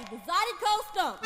The Zydeco Stomp.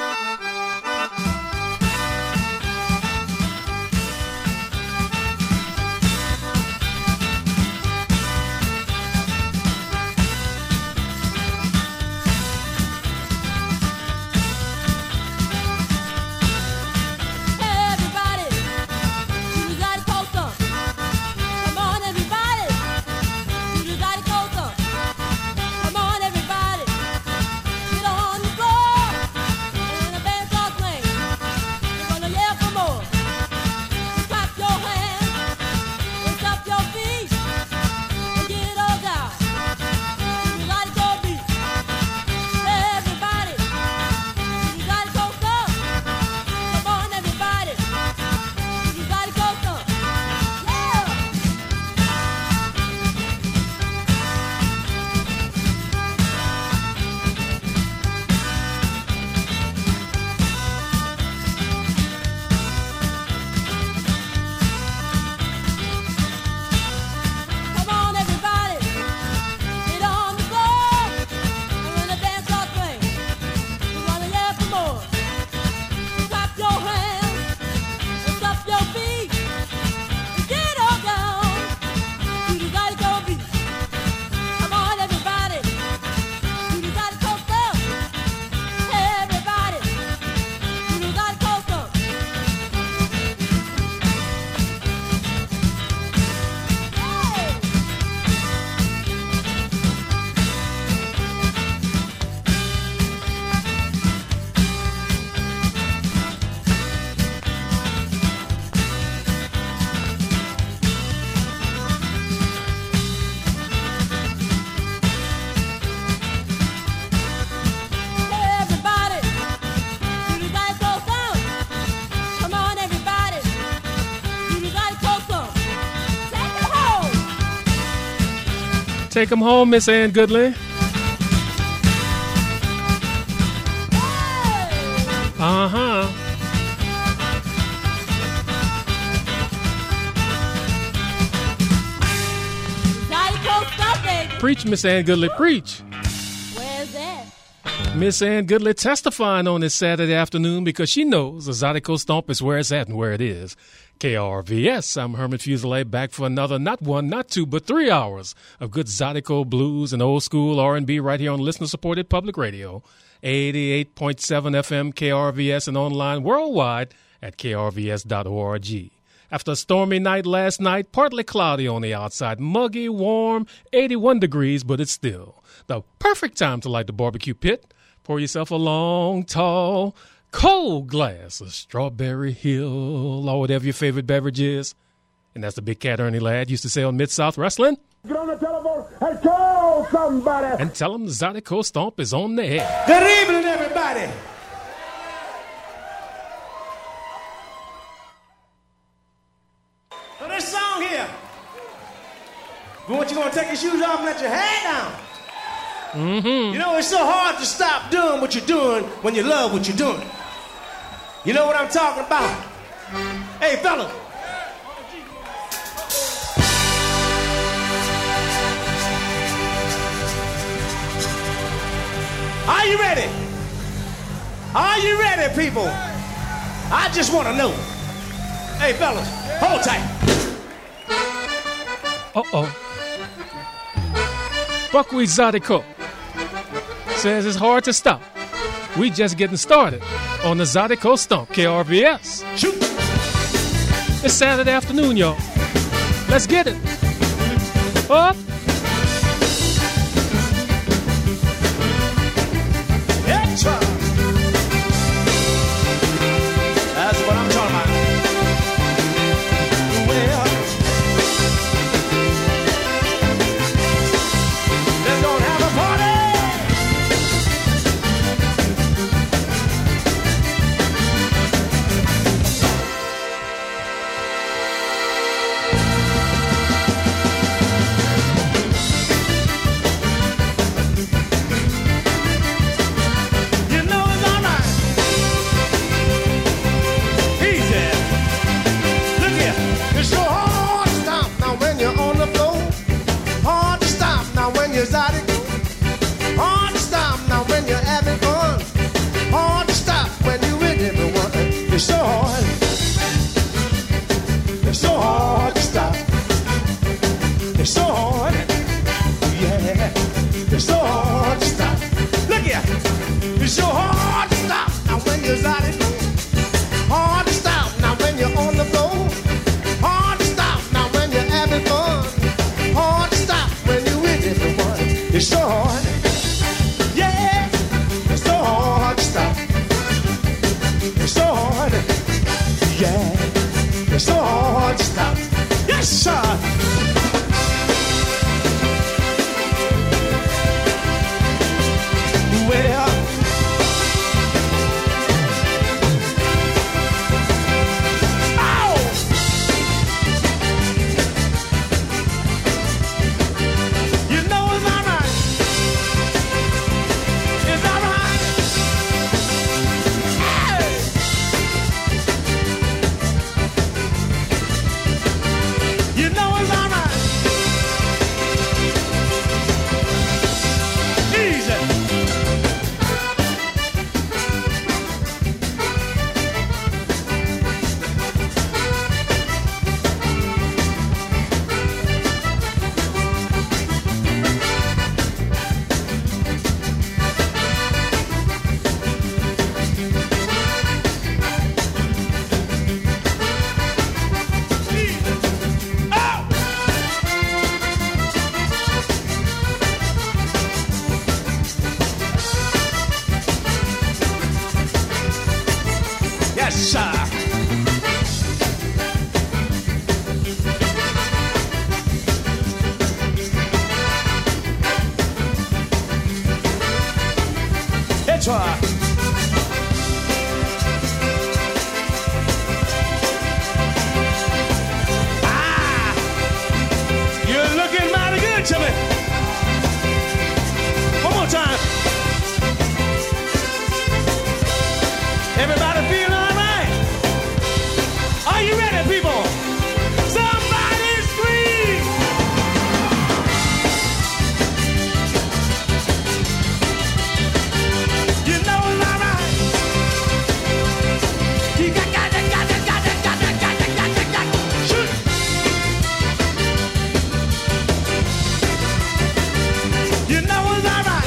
Take 'em home, Miss Ann Goodley. Uh-huh. Preach, Miss Ann Goodley, preach. Where's that? Miss Ann Goodley testifying on this Saturday afternoon because she knows the Zydeco Stomp is where it's at and where it is. KRVS, I'm Herman Fuselier, back for another, not one, not two, but 3 hours of good Zydeco blues and old school R&B right here on listener-supported public radio. 88.7 FM KRVS and online worldwide at krvs.org. After a stormy night last night, partly cloudy on the outside, muggy, warm, 81 degrees, but it's still the perfect time to light the barbecue pit. Pour yourself a long, tall, cold glass of Strawberry Hill or whatever your favorite beverage is. And that's the Big Cat Ernie Ladd used to say on Mid-South Wrestling. Get on the telephone and call somebody. And tell them the Zydeco Stomp is on the air. Good evening, everybody. So this song here, I want you going to take your shoes off and let your hair down. Mm-hmm. You know, it's so hard to stop doing what you're doing when you love what you're doing. You know what I'm talking about? Hey, fellas. Are you ready? Are you ready, people? I just want to know. Hey, fellas, hold tight. Uh-oh. Buckwheat Zydeco says it's hard to stop. We just getting started on the Zydeco Stomp, KRVS. Shoot. It's Saturday afternoon, y'all. Let's get it. Up. Extra. That's what I'm talking about. Well, let's go and have a party. Yes, sir. That's right. You're looking mighty good to me. One more time. Everybody feeling all right? Are you ready, people? Somebody scream! You know it's all right. You got. Shoot! You know it's all right.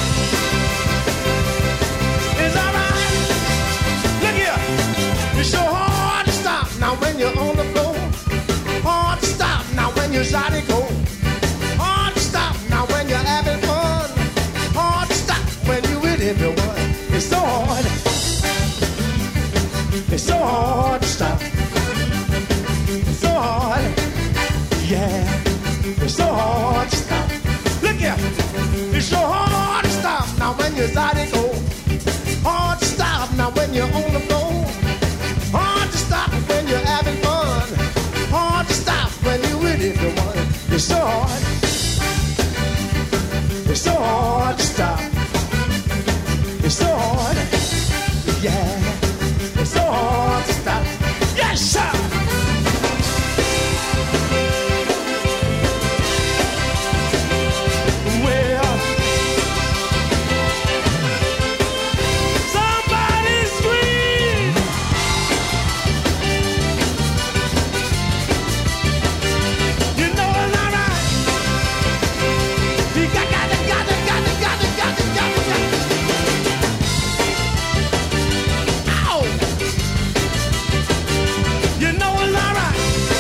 It's all right. Look here. It's so hard to stop now when you're on the floor. Hard to stop now when you're zydeco. Hard to stop now when you're having fun. Hard to stop when you're with everyone. It's so hard. It's so hard to stop. It's so hard. Yeah. It's so hard to stop. Look here. It's so hard to stop now when you're zydeco. Hard to stop now when you're on the floor. Hard to stop when you're having fun. Hard to stop when you're with everyone. It's so hard. It's so hard to stop. It's so hard. Yeah. It's so hard to stop. Yes, sir. Well, somebody scream. You know it's all right. You got. Ow! You know it's all right.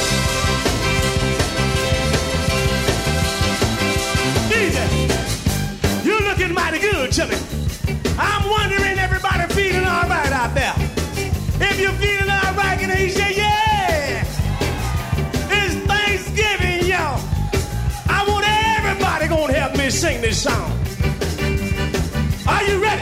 Easy. You're looking mighty good to me. I'm wondering, everybody feeling all right out there? If you're feeling all right, can you say, yeah? It's Thanksgiving, y'all. I want everybody gonna help me sing this song. Are you ready?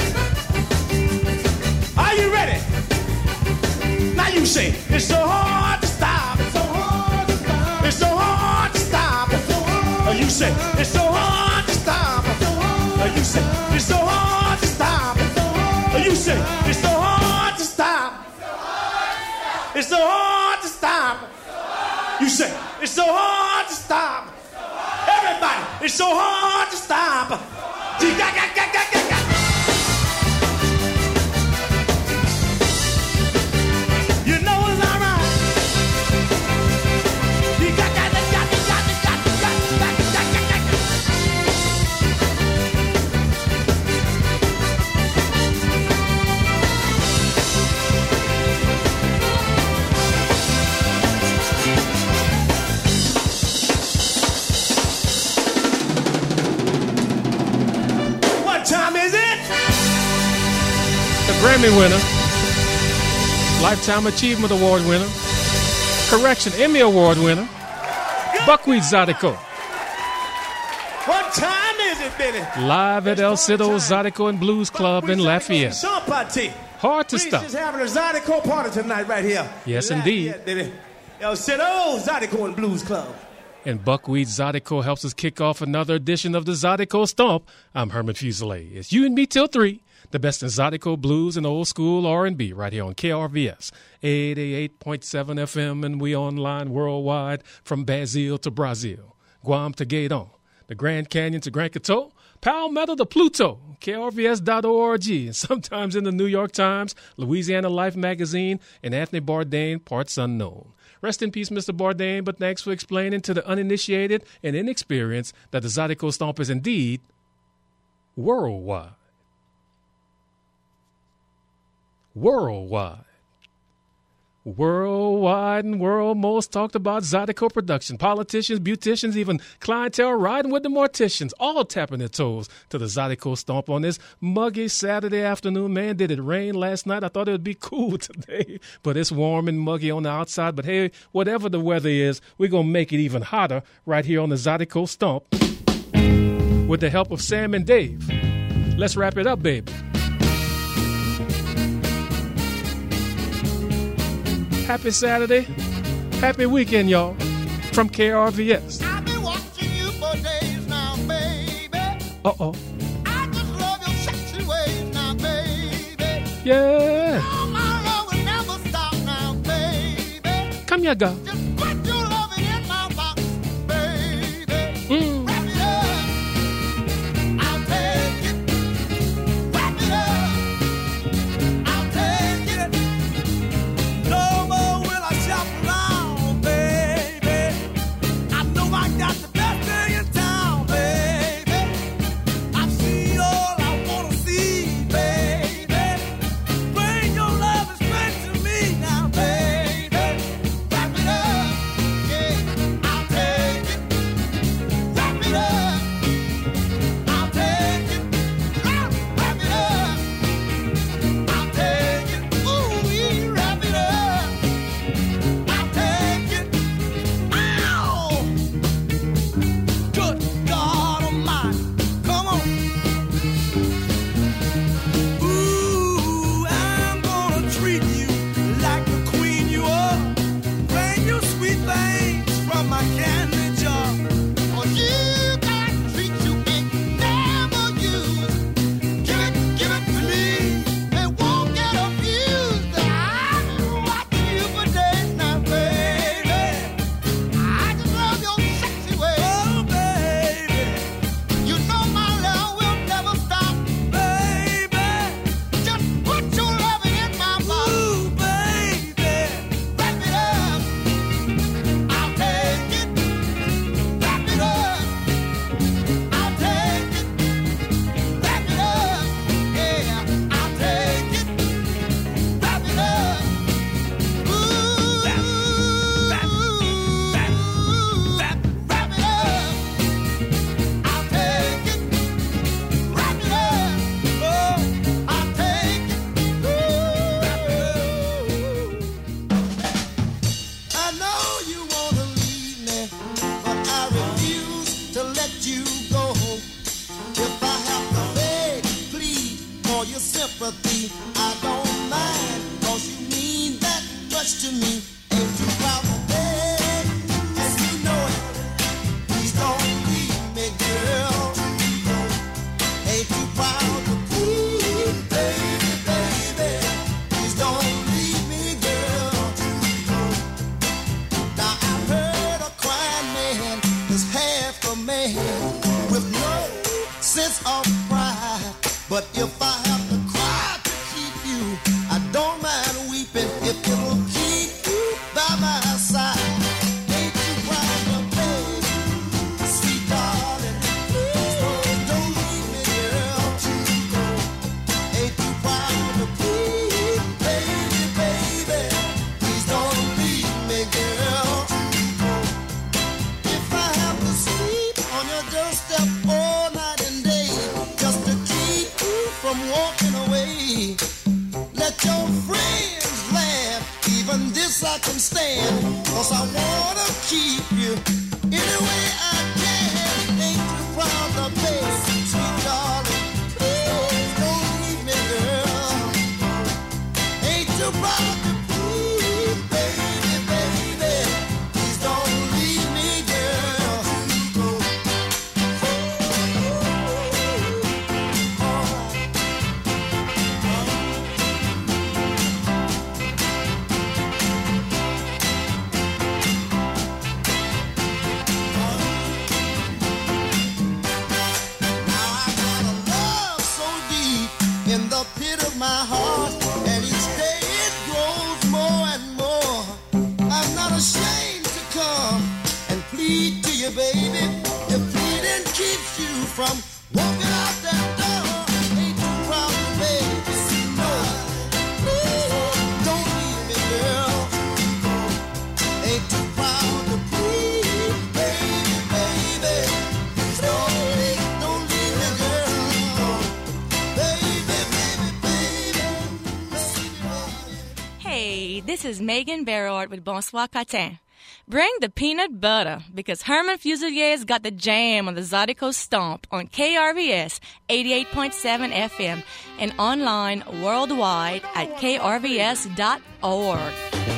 Are you ready? Now you say, it's so hard to stop. It's so hard to stop. It's so hard to stop. It's so hard. You say, it's so hard to stop. It's so hard. You say, it's so hard to stop. It's so hard. You say, it's so hard to stop. It's so hard to stop. You say, it's so hard to stop. Everybody, it's so hard to stop. You know it's all right. What time is it? The Grammy winner, Lifetime Achievement Award winner, Correction Emmy Award winner, Buckwheat Zydeco. What time is it, Billy? Live at El Cido Zydeco and Blues Club in Lafayette. Hard to stop. We're just having a Zydeco party tonight right here. Yes, indeed. Baby. El Cido Zydeco and Blues Club. And Buckwheat Zydeco helps us kick off another edition of the Zydeco Stomp. I'm Herman Fuselier. It's you and me till 3. The best in Zydeco blues and old school R&B right here on KRVS 88.7 FM, and we online worldwide from Brazil to Brazil, Guam to Gaydon, the Grand Canyon to Grand Coteau, Palmetto to Pluto, KRVS.org, and sometimes in the New York Times, Louisiana Life Magazine, and Anthony Bourdain, Parts Unknown. Rest in peace, Mr. Bourdain, but thanks for explaining to the uninitiated and inexperienced that the Zydeco Stomp is indeed worldwide. Worldwide. Worldwide and world most talked about Zydeco production. Politicians, beauticians, even clientele riding with the morticians, all tapping their toes to the Zydeco stomp on this muggy Saturday afternoon. Man, did it rain last night? I thought it would be cool today, but it's warm and muggy on the outside. But hey, whatever the weather is, we're going to make it even hotter right here on the Zydeco stomp with the help of Sam and Dave. Let's wrap it up, baby. Happy Saturday. Happy weekend, y'all. From KRVS. I've been watching you for days now, baby. Uh-oh. I just love your sexy ways now, baby. Yeah. Oh, my love will never stop now, baby. Come here, girl. Just put your loving in my box, baby. Wrap it up. I'll take it. Wrap it up. I'll take it. No more will I shop around, baby. I know I got the best thing in town, baby. I've seen all I wanna see, baby. Bring your love straight to me now, baby. Wrap it up, yeah, I'll take it. Wrap it up, I'll take it. Wrap it up, I'll take it. Ooh, we wrap it up, I'll take it. Ow! Good God Almighty, come on. Ooh, I'm gonna treat you like the queen you are. Bring you sweet things from my candy jar. Oh, you got treat you ain't never used. Give it to me. It won't get abused. I've been watching you for days now, baby. I just love your sexy ways. Oh, baby. You know my love will never stop, baby. Just put your loving in my mouth. Ooh, baby. Wrap it up. I'll take it. Wrap it up. I'll take it. Wrap it up. Yeah, I'll take it. Wrap it up. Ooh. Wrap it up. I'll take it. Wrap it up. Oh, I'll take it. I know you wanna leave me, but I refuse to let you go. If I have to beg, plead for your sympathy, I don't mind, 'cause you mean that much to me. Ain't you proud to beg? Yes, you know it. Please don't leave me, girl. Ain't you proud to plead, baby, baby? Please don't leave me, girl. Now I've heard a crying man is half a man with no sense of pride. But if I have to cry to keep you, I don't mind weeping if it'll keep you by my side. Ain't you proud of baby, sweet darling? Please don't leave me, girl. Ain't you proud of please, baby, baby? Please don't leave me, girl. If I have to sleep on your doorstep all night and day, just to keep you from walking away, let your friends laugh, even this I can stand, 'cause I wanna keep you any way I can. Ain't you proud of baby, sweet darling? Please don't leave me, girl. Ain't you proud to please, baby, baby? Please don't leave me, girl. Now I got a love so deep in the pit of my heart, and each day it grows more and more. I'm not ashamed to come and plead to you, baby. If pleading keeps you from walking out that door, ain't you proud, baby? No, please don't leave me, girl. This is Megan Barrard with Bonsoir Catin. Bring the peanut butter because Herman Fusilier's got the jam on the Zydeco Stomp on KRVS 88.7 FM and online worldwide at krvs.org.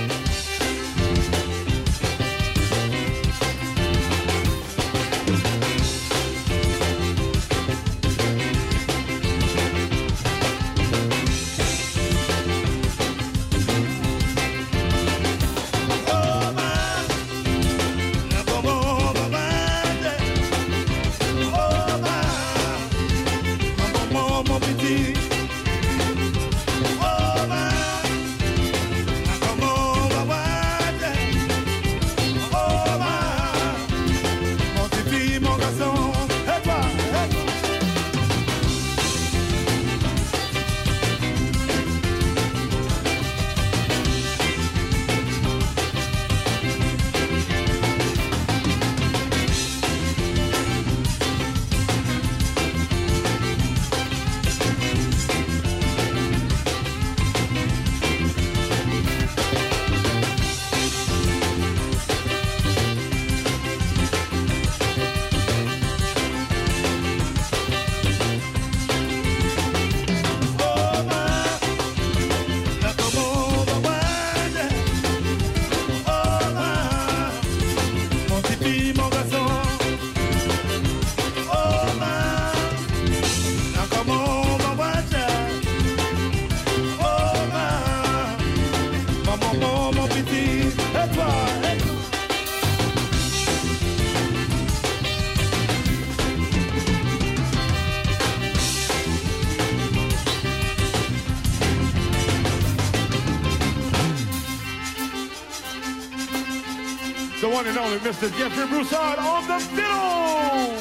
The one and only Mr. Jeffrey Broussard on the fiddle.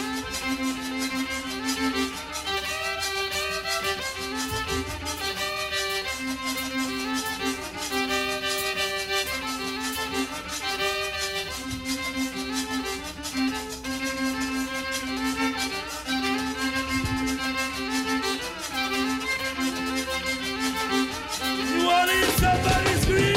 You want to hear somebody scream?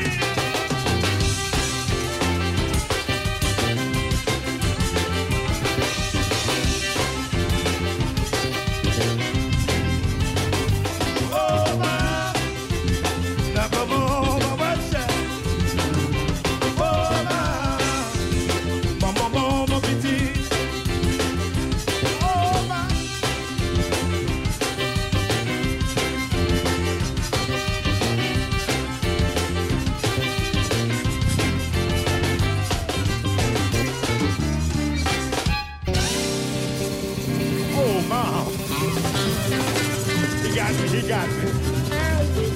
He got me.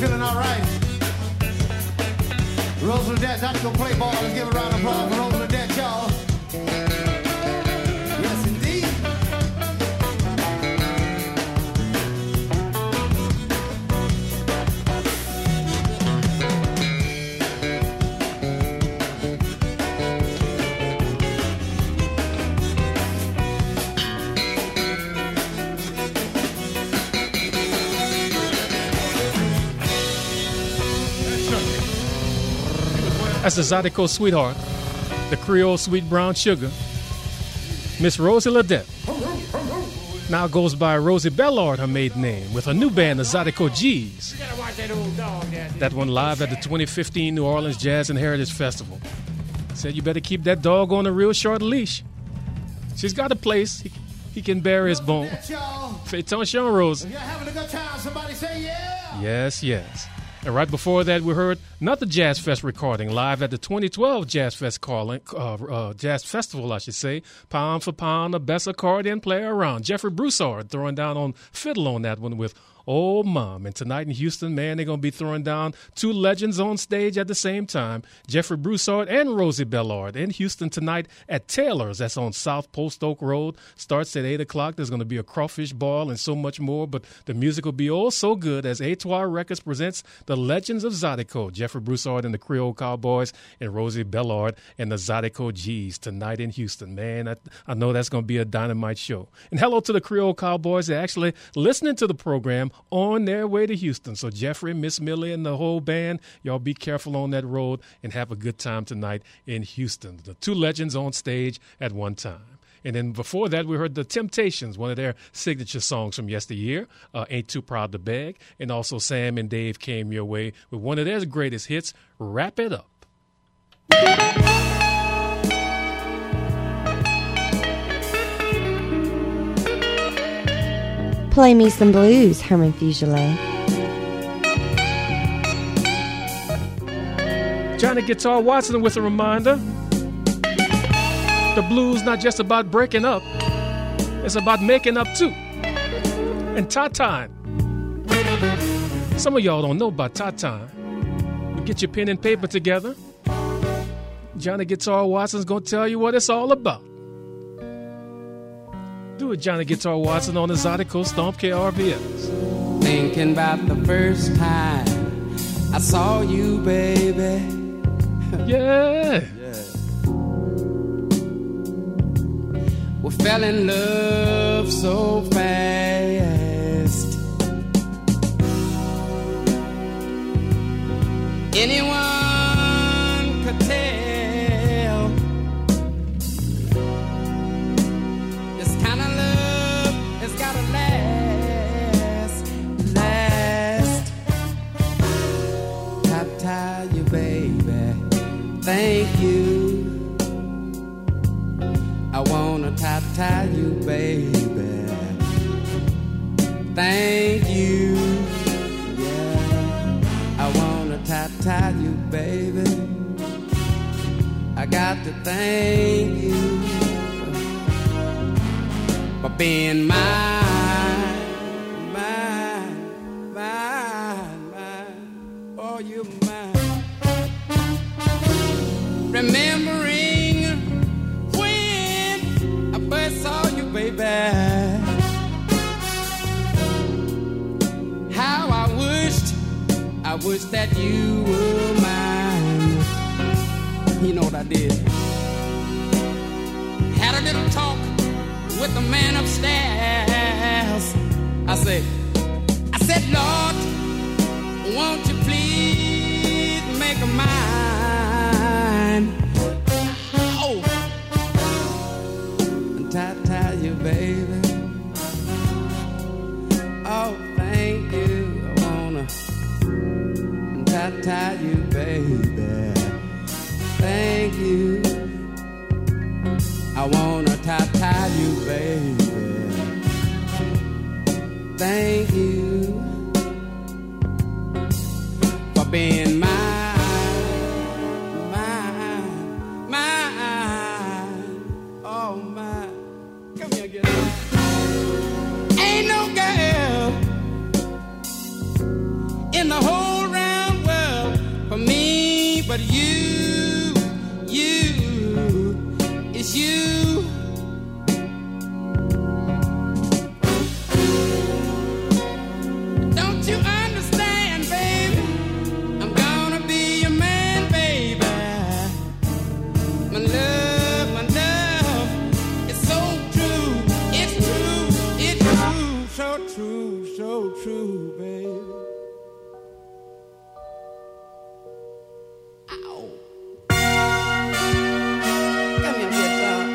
feeling all right. Rosalie, that's gonna play ball. Let's give a round of applause for Rosalie, y'all. Yes, indeed. That's the Zydeco sweetheart, the Creole sweet brown sugar, Miss Rosie Ledette. Now goes by Rosie Bellard, her maiden name, with her new band, the Zydeco G's. That one live at the 2015 New Orleans Jazz and Heritage Festival. Said you better keep that dog on a real short leash. She's got a place he can bury his bone. Phaeton Sean Rose. If you're having a good time, somebody say yeah. Yes, yes. And right before that, we heard another Jazz Fest recording live at the 2012 Jazz Fest Jazz Festival, I should say. Pound for pound, the best accordion player around. Jeffrey Broussard throwing down on fiddle on that one with Oh Mom. And tonight in Houston, man, they're going to be throwing down two legends on stage at the same time. Jeffrey Broussard and Rosie Bellard in Houston tonight at Taylor's. That's on South Post Oak Road. Starts at 8 o'clock. There's going to be a crawfish ball and so much more. But the music will be oh so good as Etoile Records presents the Legends of Zydeco. Jeffrey Broussard and the Creole Cowboys and Rosie Bellard and the Zydeco G's tonight in Houston. Man, I know that's going to be a dynamite show. And hello to the Creole Cowboys. They're actually listening to the program on their way to Houston. So Jeffrey, Miss Millie, and the whole band, y'all be careful on that road and have a good time tonight in Houston. The two legends on stage at one time. And then before that, we heard The Temptations, one of their signature songs from yesteryear, Ain't Too Proud to Beg. And also Sam and Dave came your way with one of their greatest hits, Wrap It Up. Play me some blues, Herman Fugele. Johnny Guitar Watson with a reminder. The blues not just about breaking up, it's about making up too. And ta-time. Some of y'all don't know about ta-time. You get your pen and paper together. Johnny Guitar Watson's gonna tell you what it's all about. Do it, Johnny Guitar Watson on the Zydeco Stomp KRVS. Thinking about the first time I saw you, baby. Yeah. We fell in love so fast. Anyone could tell this kind of love has gotta last. Ta-ta you, baby. Thank you. I wanna tie you, baby. Thank you. Yeah. I wanna tie you, baby. I got to thank you for being mine. Oh, you're mine. Remembering when I first saw you, baby, how I wished that you were mine. You know what I did? Had a little talk with the man upstairs. I said, Lord, won't you please make a mine? Oh, tie you, baby. Oh, thank you. I wanna tie you, baby. Thank you. I wanna tie you, baby. Thank you for being mine. Oh, mine. Come here, get up. Ain't no girl in the whole but you, it's you. Don't you understand, baby? I'm gonna be your man, baby. My love, it's so true. It's true, it's true, so true, baby. Ow. Come here, guitar.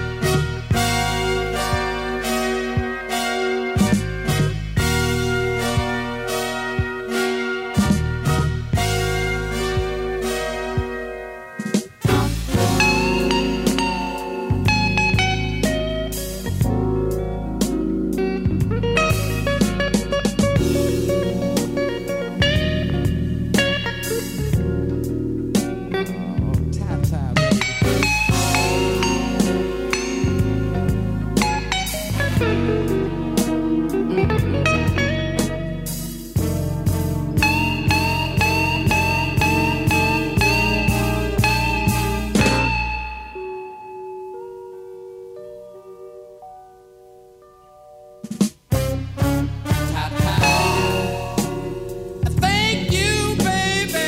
Thank you, baby.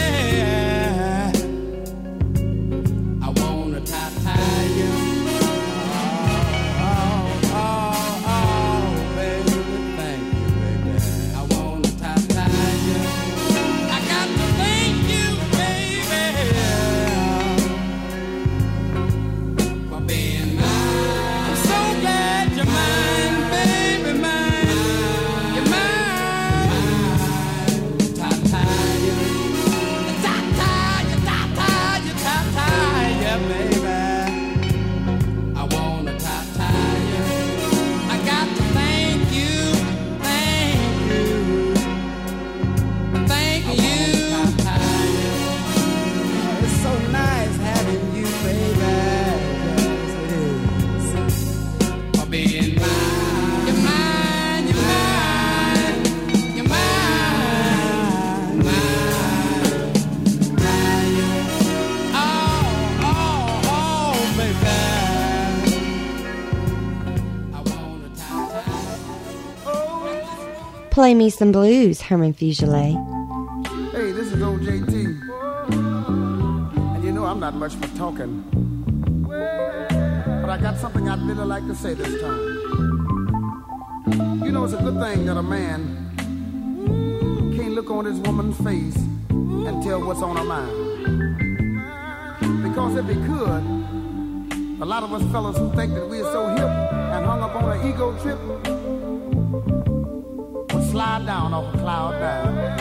I wanna tie you. Oh, baby. Thank you, baby. I wanna tie you. I got to thank you, baby, for being mine. I'm so glad you're mine, baby, mine. You're mine. Being mine, you're mine, you're mine, you're mine, mine, oh, baby. I wanna tie. Play me some blues, Herman Fugele. Hey, this is OJT. And you know I'm not much for talking. But I got something I'd really like to say this time. You know, it's a good thing that a man can't look on his woman's face and tell what's on her mind. Because if he could, a lot of us fellas who think that we're so hip and hung up on an ego trip would slide down off a cloud nine.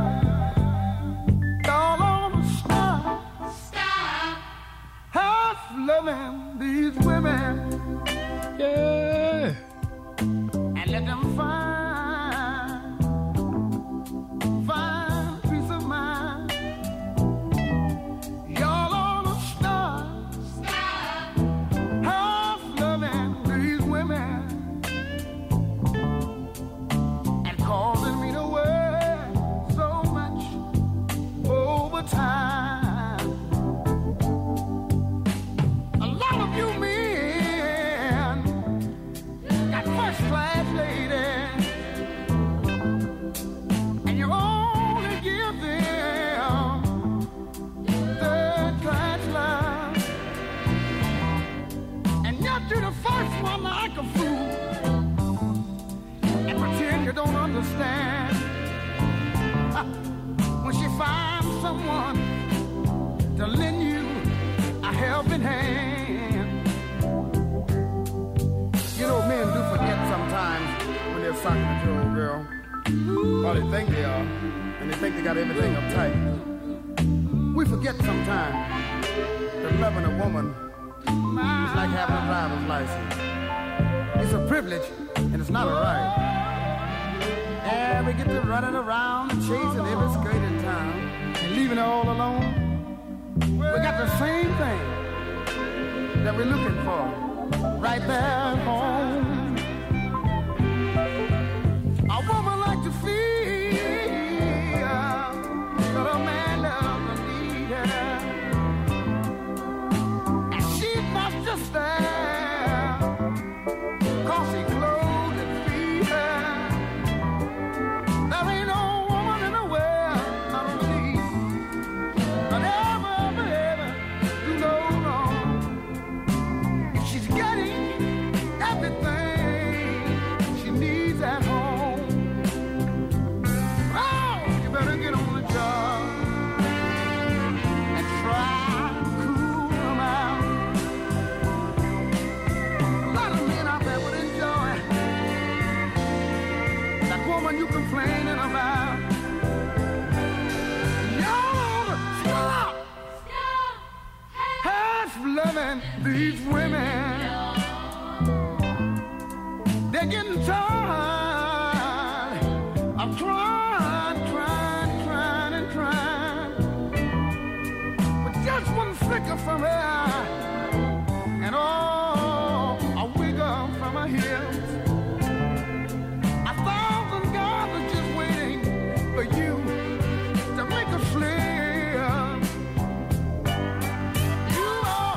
All on stop half loving these women, Yeah. and let them find peace of mind. Y'all ought to stop half loving these women and causing me to work so much overtime. A lot of you men got first class ladies, and you only give them third class love. And yet you're the first one like a fool and pretend you don't understand. When she finds someone to lend you a helping hand. You know, men do forget sometimes when they're talking to a girl. Or they think they are, and they think they got everything uptight. We forget sometimes that loving a woman is like having a driver's license. It's a privilege, and it's not a right. And we get to running around and chasing every skirt in town and leaving her all alone. We got the same thing that we're looking for right there at home. A woman like to feel that a man doesn't need her. one you complaining about. Y'all stop! Half loving these women. They're getting tired of trying and trying. But just one flicker from her, and oh, a wiggle from her hips. 1,000 guys are just waiting for you to make a slip. You are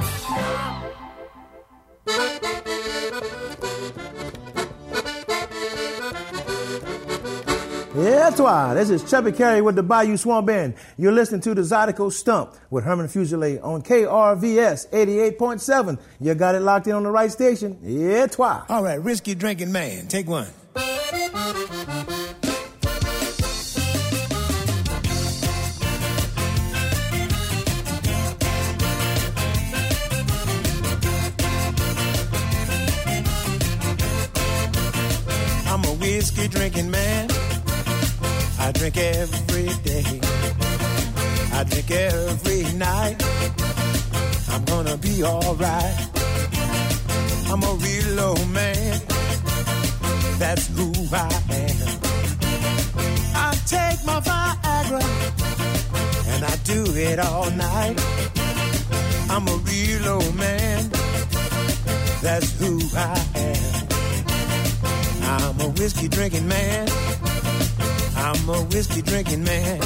Yeah, toi. This is Chubby Carey with the Bayou Swamp Band. You're listening to the Zydeco Stump with Herman Fuselier on KRVS 88.7. You got it locked in on the right station. Yeah, toi. All right, Whiskey Drinking Man, take one. I'm a whiskey drinking man. I drink every day. I drink every night. I'm gonna be alright. I'm a real old man. That's who I am. I take my Viagra and I do it all night. I'm a real old man. That's who I am. I'm a whiskey drinking man. I'm a whiskey drinking man.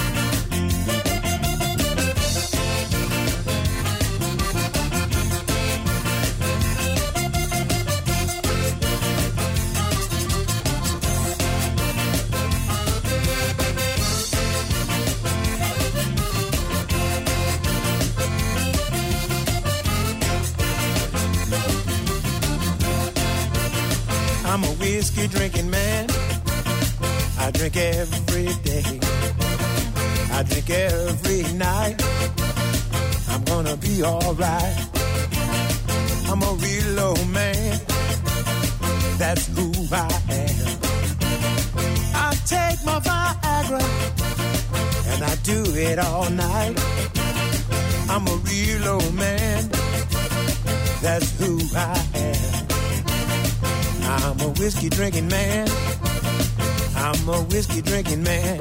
I'm a whiskey drinking man. I drink every day. I drink every night. I'm gonna be alright. I'm a real old man. That's who I am. I take my Viagra and I do it all night. I'm a real old man. That's who I am. I'm a whiskey drinking man. I'm a whiskey drinking man.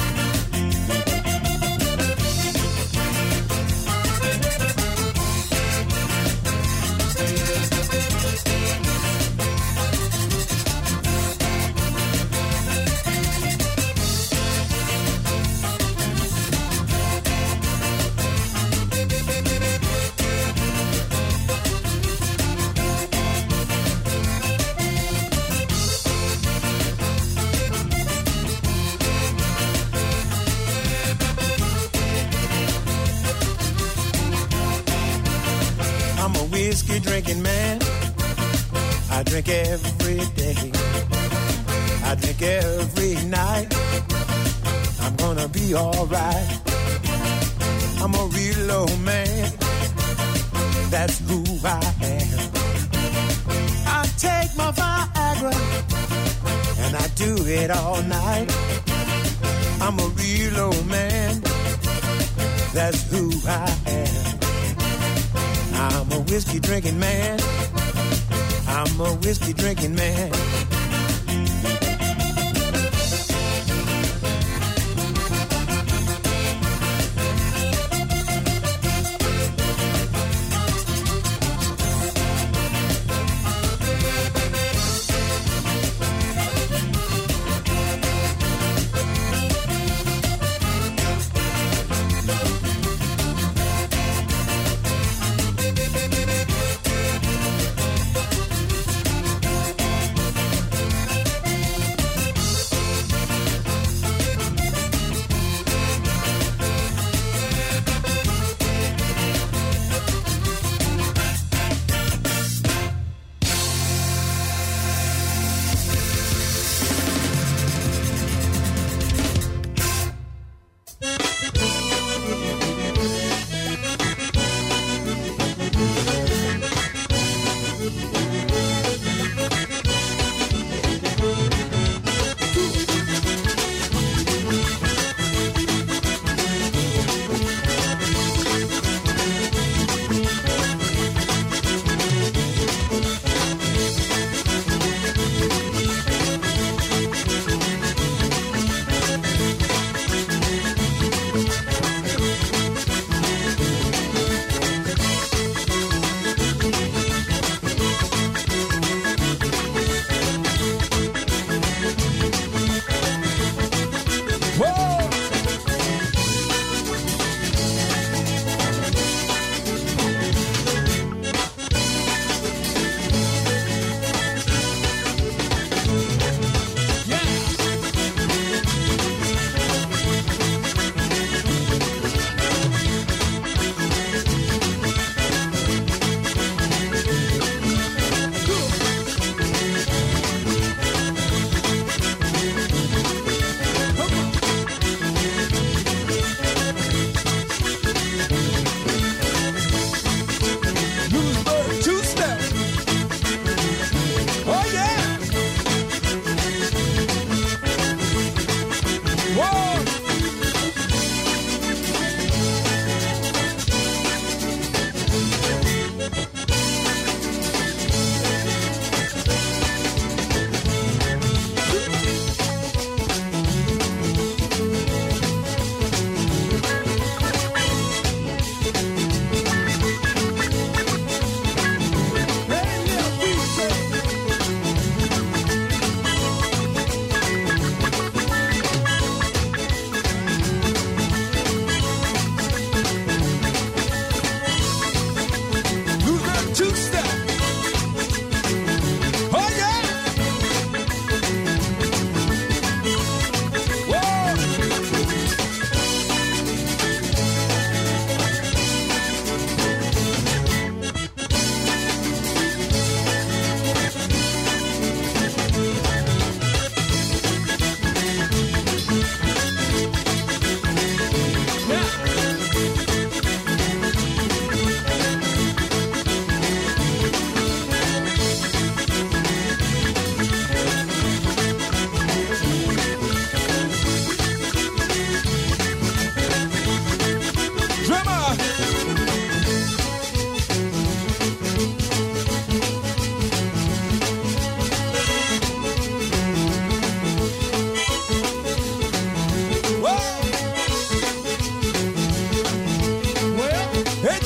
Whiskey drinking man. I drink every day. I drink every night. I'm gonna be alright. I'm a real old man. That's who I am. I take my Viagra and I do it all night. I'm a real old man. That's who I am. I'm a whiskey drinking man. I'm a whiskey drinking man.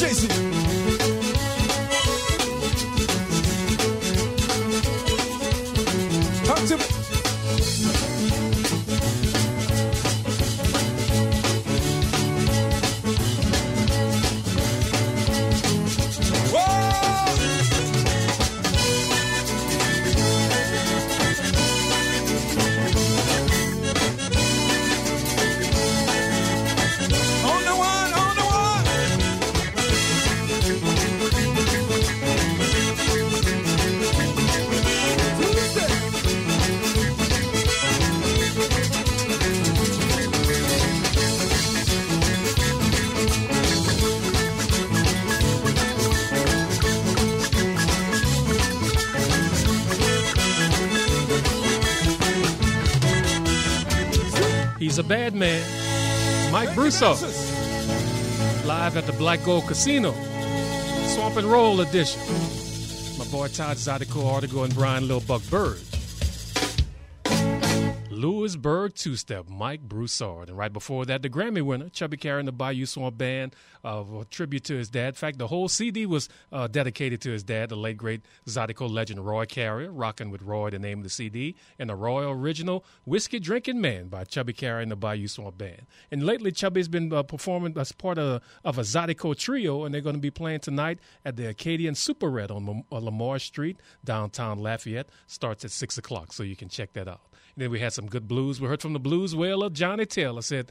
JC. Talk to me. He's a bad man. Mike Brusso, live at the Black Gold Casino, Swamp and Roll edition. My boy Todd Zydeco, Artigo, and Brian Lil Buck Burge. Lewisburg two-step, Mike Broussard. And right before that, the Grammy winner, Chubby Carey and the Bayou Swamp Band, a tribute to his dad. In fact, the whole CD was dedicated to his dad, the late, great Zydeco legend Roy Carrier, Rockin' with Roy, the name of the CD, and the Roy Original Whiskey Drinking Man by Chubby Carey and the Bayou Swamp Band. And lately, Chubby's been performing as part of a Zydeco trio, and they're going to be playing tonight at the Acadian Super Red on Lamar Street, downtown Lafayette. Starts at 6 o'clock, so you can check that out. And then we had some good blues. We heard from the blues whaler, Johnny Taylor. Said,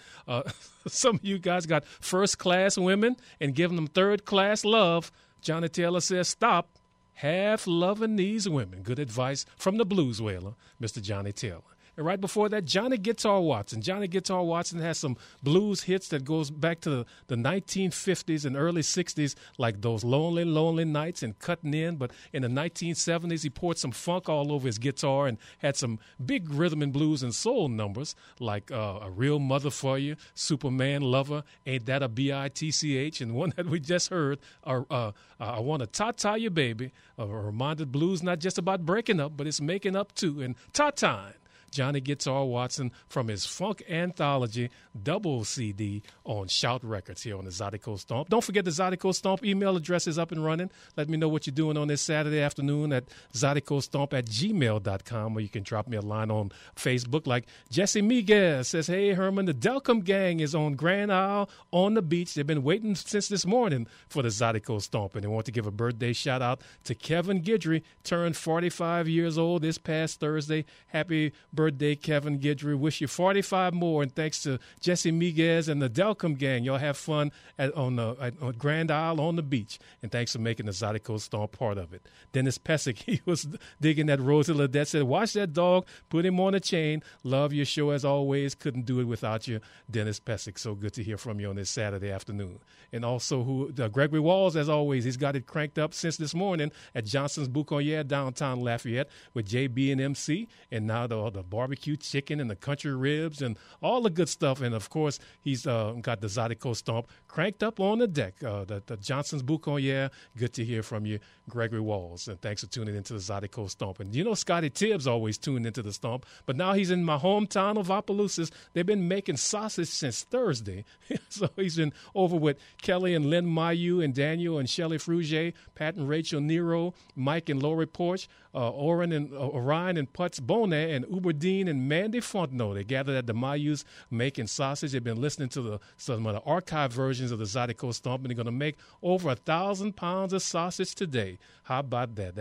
some of you guys got first-class women and giving them third-class love. Johnny Taylor says, stop half loving these women. Good advice from the blues whaler, Mr. Johnny Taylor. And right before that, Johnny Guitar Watson. Johnny Guitar Watson has some blues hits that goes back to the 1950s and early 60s, like those Lonely, Lonely Nights and Cutting In. But in the 1970s, he poured some funk all over his guitar and had some big rhythm and blues and soul numbers, like A Real Mother for You, Superman Lover, Ain't That a B-I-T-C-H, and one that we just heard, I Want to Ta-Ta You Baby, a reminder blues not just about breaking up, but it's making up too, and Ta-Time. Johnny Guitar Watson from his Funk Anthology double CD on Shout Records here on the Zydeco Stomp. Don't forget the Zydeco Stomp email address is up and running. Let me know what you're doing on this Saturday afternoon at ZydecoStomp@gmail.com, or you can drop me a line on Facebook. Like Jesse Miguel says, hey, Herman, the Delcom Gang is on Grand Isle on the beach. They've been waiting since this morning for the Zydeco Stomp, and they want to give a birthday shout-out to Kevin Guidry, turned 45 years old this past Thursday. Happy birthday, Kevin Guidry. Wish you 45 more, and thanks to Jesse Miguez and the Delcom Gang. Y'all have fun on Grand Isle on the beach, and thanks for making the Zydeco Stomp part of it. Dennis Pesic, he was digging that Rosie Ledette, said, watch that dog, put him on a chain. Love your show as always. Couldn't do it without you, Dennis Pesic. So good to hear from you on this Saturday afternoon. And also Gregory Walls, as always, he's got it cranked up since this morning at Johnson's Bouconniere, downtown Lafayette, with JB and MC, and now the barbecue chicken and the country ribs and all the good stuff. And, of course, he's got the Zydeco Stomp cranked up on the deck. The Johnson's Bouconniere, good to hear from you, Gregory Walls. And thanks for tuning into the Zydeco Stomp. And, you know, Scotty Tibbs always tuned into the Stomp, but now he's in my hometown of Opelousas. They've been making sausage since Thursday. So he's been over with Kelly and Lynn Mayu and Daniel and Shelley Frugier, Pat and Rachel Nero, Mike and Lori Porch, Orion and Putz Bonet, and Uberdeen and Mandy Fontenot. They gathered at the Mayus making sausage. They've been listening to some of the archive versions of the Zydeco Stomp, and they're going to make over 1,000 pounds of sausage today. How about that?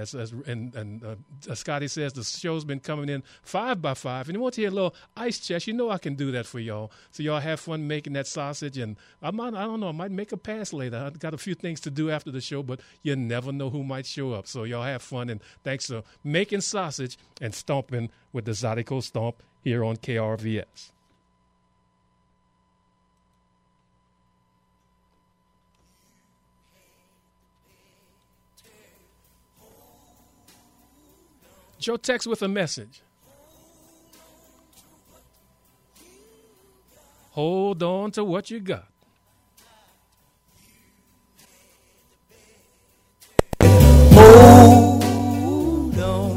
Scotty says the show's been coming in 5 by 5, and you want to hear a little ice chest. You know I can do that for y'all. So y'all have fun making that sausage, and I don't know, I might make a pass later. I've got a few things to do after the show, but you never know who might show up. So y'all have fun, and thanks for making sausage and stomping with the Zydeco Stomp here on KRVS. Joe Tex with a message. Hold on to what you got. Hold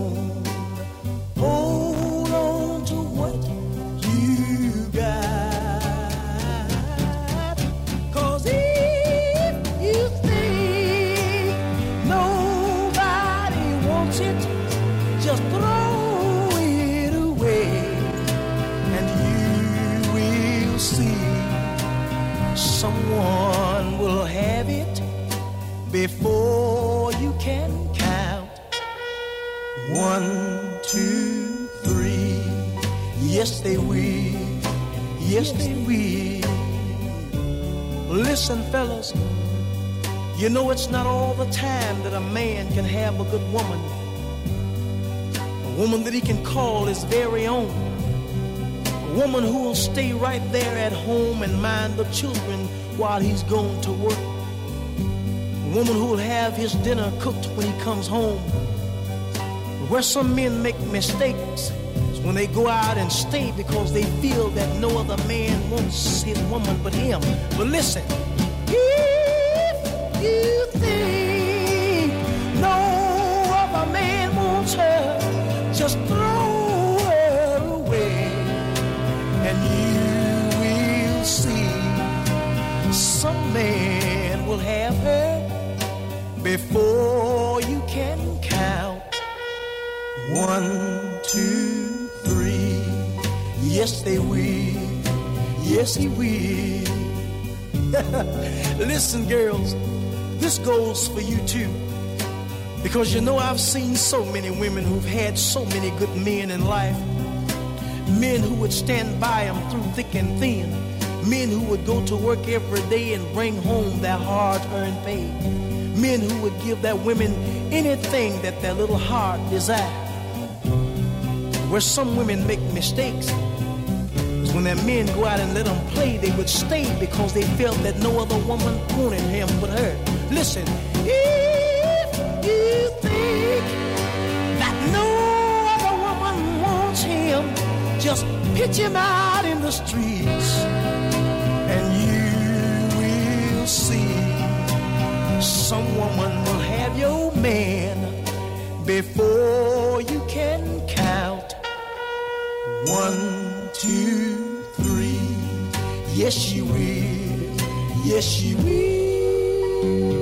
on to what you got. 'Cause if you stay before you can count. 1, 2, 3. Yes, they will. Yes, they will. Listen, fellas, you know it's not all the time that a man can have a good woman. A woman that he can call his very own. A woman who will stay right there at home and mind the children while he's going to work. A woman who will have his dinner cooked when he comes home. Where some men make mistakes is when they go out and stay because they feel that no other man wants his woman but him. But listen, if you think no other man wants her, just throw her away, and you will see some man will have her before you can count. 1, 2, 3. Yes, they will. Yes, he will. Listen, girls, this goes for you too. Because you know I've seen so many women who've had so many good men in life. Men who would stand by them through thick and thin. Men who would go to work every day and bring home their hard-earned pay. Men who would give their women anything that their little heart desired. Where some women make mistakes is when their men go out and let them play, they would stay because they felt that no other woman wanted him but her. Listen, if you think that no other woman wants him, just pitch him out in the streets and you will see some woman will have your man before you can count. 1, 2, 3. Yes, she will. Yes, she will.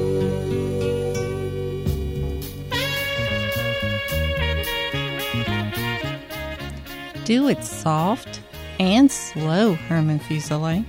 Do it soft and slow, Herman Fuselier.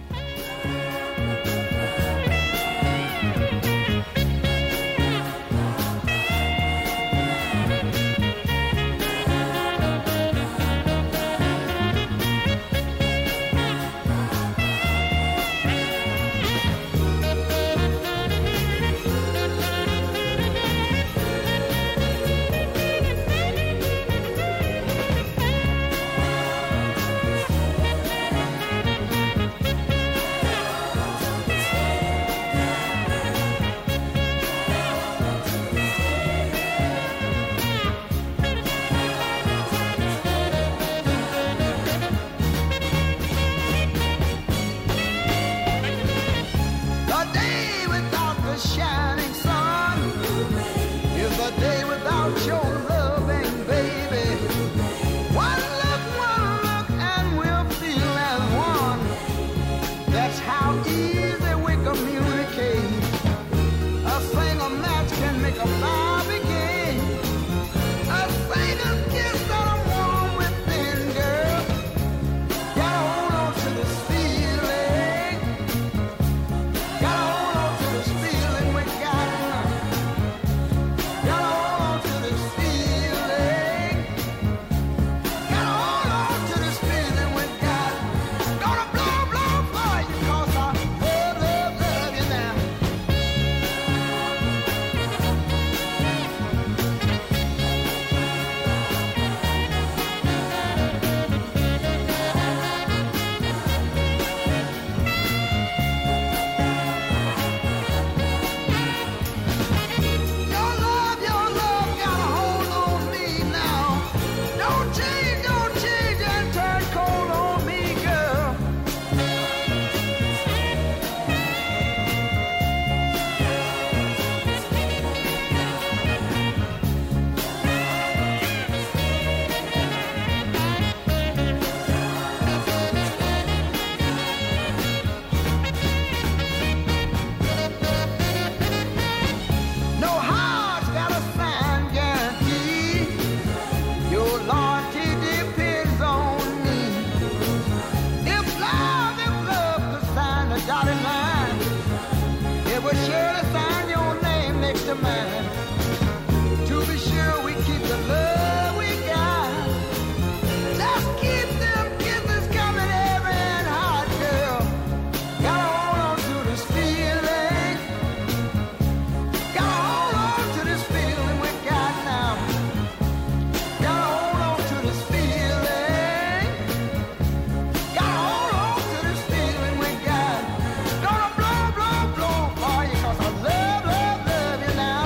a man. To be sure we keep the love we got. Just keep them kisses coming heavy and hot, girl. Gotta hold on to this feeling. Gotta hold on to this feeling we got now. Gotta hold on to this feeling. Gotta hold on to this feeling we got. Gonna blow, blow, blow for you 'cause I love, love, love you now.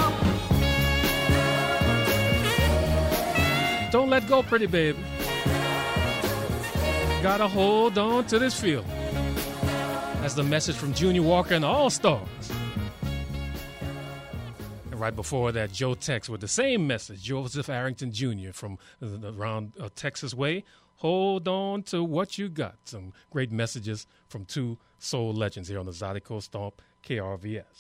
Don't let go, pretty baby. Gotta hold on to this feeling. That's the message from Junior Walker and the All-Stars. And right before that, Joe Tex with the same message, Joseph Arrington Jr. from around Texas way. Hold on to what you got. Some great messages from two soul legends here on the Zydeco Stomp KRVS.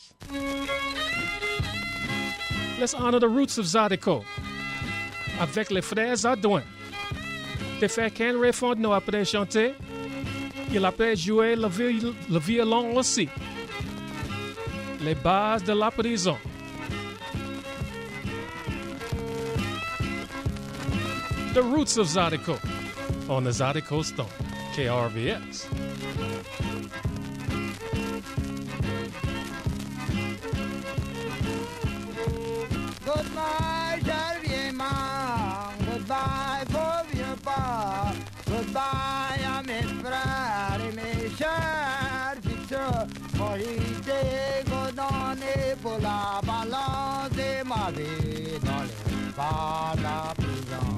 Let's honor the roots of Zydeco avec les frères Ardouin. Te faire qu'un répondre après chanter. Il après jouer le violon aussi. Les bases de la prison. The roots of Zydeco on the Zydeco Stomp KRVS. Goodbye, Charviema. Goodbye, vieux pas. Goodbye à mes frères et mes chers fixeurs. Morité, condamné pour la balance de ma vie dans les pas de la prison.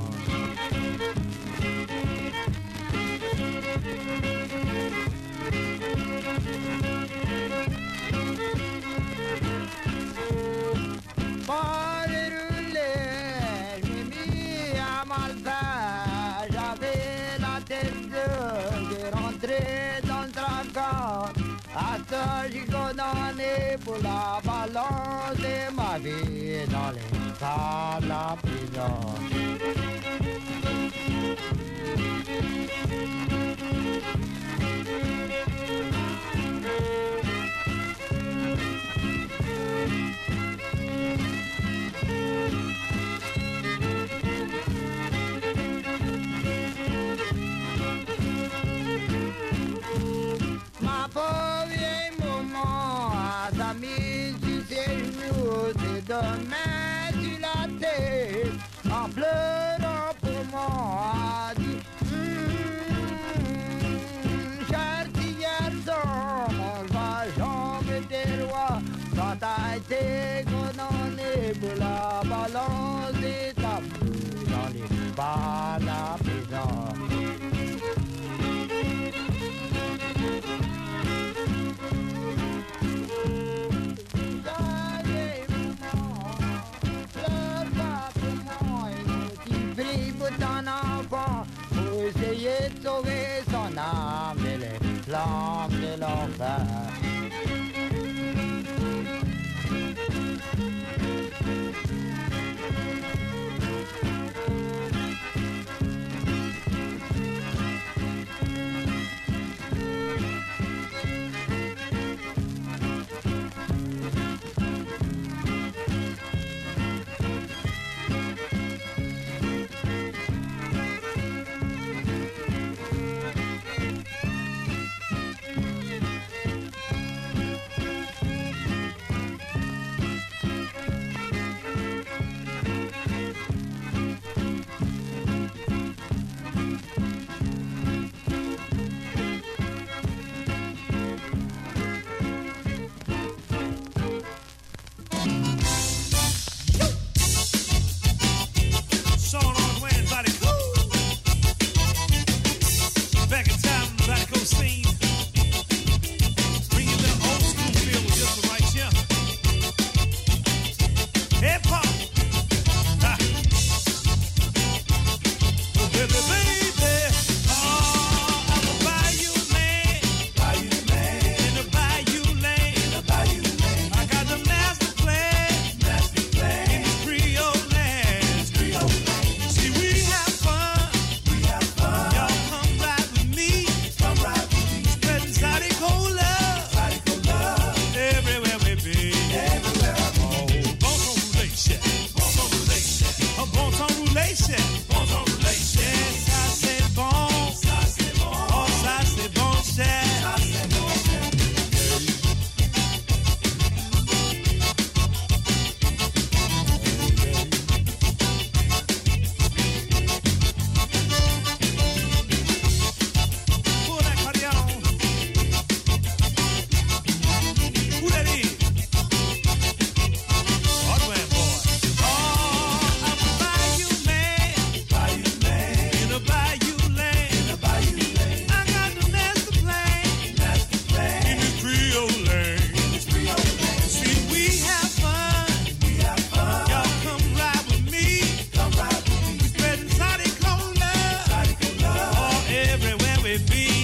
Pas les roulets, j'ai mis à mal faire. J'avais la tête de rentrer dans le tracas. À ça, j'ai condamné pour la balance de ma vie dans les cas de la prison. Ma pauvre vieille maman, sa mise sur ses genoux, c'est de mettre sur la tête, en pleurant pour moi, a dit cher petit garçon, on va jamais des rois, quand t'as été condamné pour la balance des tabous dans les pas de la prison. Pour essayer de sauver son âme de les flammes de l'enfer. me be.